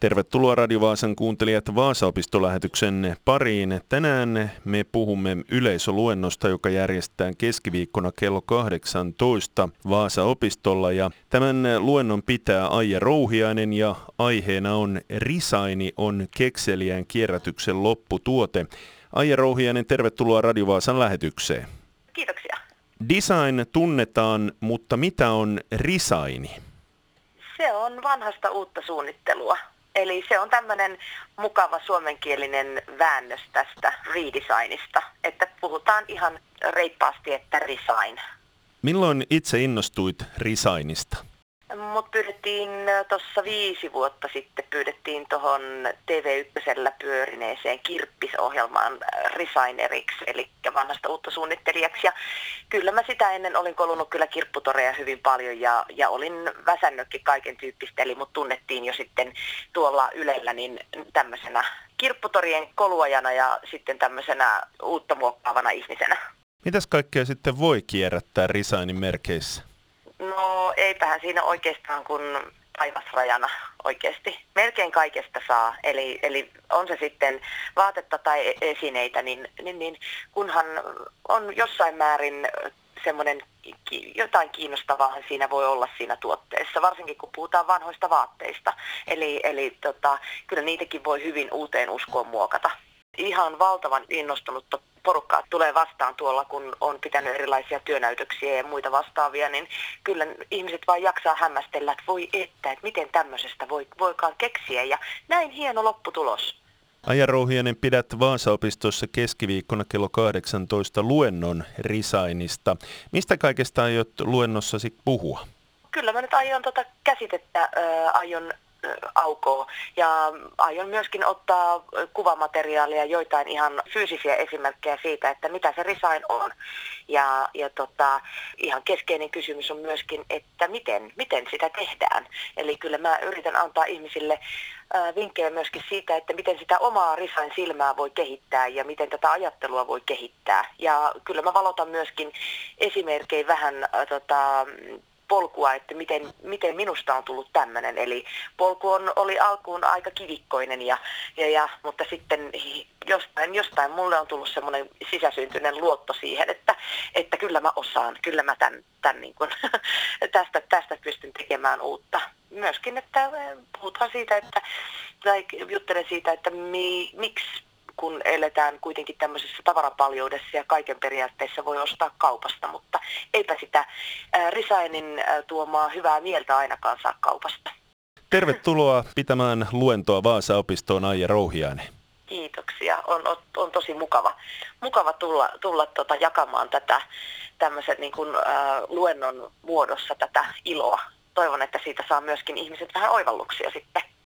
Tervetuloa Radio Vaasan kuuntelijat Vaasa-opistolähetyksen pariin. Tänään me puhumme yleisöluennosta, joka järjestetään keskiviikkona kello 18 Vaasa-opistolla. Ja tämän luennon pitää Aija Rouhiainen ja aiheena on Risaini on kekseliään kierrätyksen lopputuote. Aija Rouhiainen, tervetuloa Radio Vaasan lähetykseen. Kiitoksia. Design tunnetaan, mutta mitä on risaini? Se on vanhasta uutta suunnittelua. Eli se on tämmöinen mukava suomenkielinen väännös tästä redesignista, että puhutaan ihan reippaasti, että resign. Milloin itse innostuit resignista? Mut pyydettiin tuossa 5 vuotta sitten tuohon TV1:llä pyörineeseen Kirppis-ohjelmaan resigneriksi, eli vanhasta uutta suunnittelijaksi. Ja kyllä mä sitä ennen olin kolunut kyllä kirpputoreja hyvin paljon ja olin väsännytkin kaiken tyyppistä, eli mut tunnettiin jo sitten tuolla Ylellä niin tämmöisenä kirpputorien koluajana ja sitten tämmöisenä uutta muokkaavana ihmisenä. Mitäs kaikkea sitten voi kierrättää resignin merkeissä? No eipähän siinä oikeastaan kuin taivasrajana oikeasti. Melkein kaikesta saa, eli on se sitten vaatetta tai esineitä, niin kunhan on jossain määrin semmoinen jotain kiinnostavaa siinä voi olla siinä tuotteessa, varsinkin kun puhutaan vanhoista vaatteista. Eli kyllä niitäkin voi hyvin uuteen uskoon muokata. Ihan valtavan innostunutta porukkaa tulee vastaan tuolla, kun on pitänyt erilaisia työnäytöksiä ja muita vastaavia, niin kyllä ihmiset vaan jaksaa hämmästellä, että voi että miten tämmöisestä voikaan keksiä ja näin hieno lopputulos. Aija Rouhiainen, pidät Vaasa-opistossa keskiviikkona kello 18 luennon resignista. Mistä kaikesta aiot luennossasi puhua? Kyllä mä nyt aion käsitettä aukoa ja aion myöskin ottaa kuvamateriaalia, joitain ihan fyysisiä esimerkkejä siitä, että mitä se resign on. Ja ihan keskeinen kysymys on myöskin, että miten sitä tehdään. Eli kyllä mä yritän antaa ihmisille vinkkejä myöskin siitä, että miten sitä omaa resign-silmää voi kehittää ja miten tätä ajattelua voi kehittää. Ja kyllä mä valotan myöskin esimerkkejä vähän polkua, että miten minusta on tullut tämmöinen. Eli polku oli alkuun aika kivikkoinen, mutta sitten jostain mulle on tullut semmoinen sisäsyntyinen luotto siihen, että kyllä mä osaan, kyllä mä tämän niin kuin, tästä pystyn tekemään uutta. Myöskin, että puhutaan siitä, tai juttelen siitä, että miksi kun eletään kuitenkin tämmöisessä tavaranpaljoudessa ja kaiken periaatteessa voi ostaa kaupasta, mutta eipä sitä resignin tuomaa hyvää mieltä ainakaan saa kaupasta. Tervetuloa pitämään luentoa Vaasa-opistoon, Aija Rouhiainen. Kiitoksia. On tosi mukava tulla jakamaan tätä tämmöisen niin kuin, luennon muodossa tätä iloa. Toivon, että siitä saa myöskin ihmiset vähän oivalluksia sitten.